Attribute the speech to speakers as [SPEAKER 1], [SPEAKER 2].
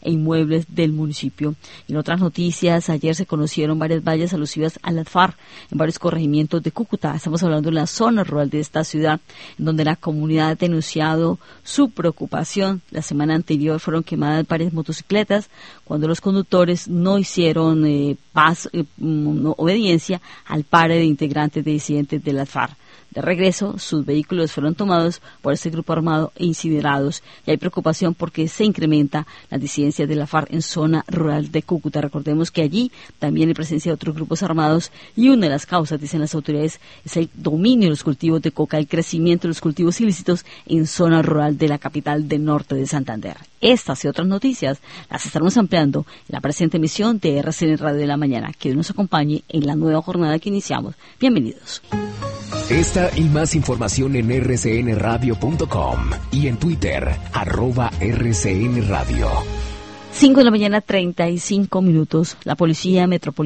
[SPEAKER 1] e inmuebles del municipio. En otras noticias, ayer se conocieron varias vallas alusivas a las FARC en varios corregimientos de Cúcuta. Estamos hablando de la zona rural de esta ciudad, en donde la comunidad ha denunciado su preocupación. La semana anterior fueron quemadas varias motocicletas cuando los conductores no hicieron obediencia al pare de integrantes de disidentes de las FARC. De regreso, sus vehículos fueron tomados por este grupo armado e incinerados. Y hay preocupación porque se incrementa las disidencias de la FARC en zona rural de Cúcuta. Recordemos que allí también hay presencia de otros grupos armados y una de las causas, dicen las autoridades, es el dominio de los cultivos de coca, el crecimiento de los cultivos ilícitos en zona rural de la capital del norte de Santander. Estas y otras noticias las estaremos ampliando en la presente emisión de RCN Radio de la Mañana. Que Dios nos acompañe en la nueva jornada que iniciamos. Bienvenidos.
[SPEAKER 2] Esta y más información en rcnradio.com y en Twitter, @rcnradio.
[SPEAKER 1] 5 de la mañana, 35 minutos. La Policía Metropolitana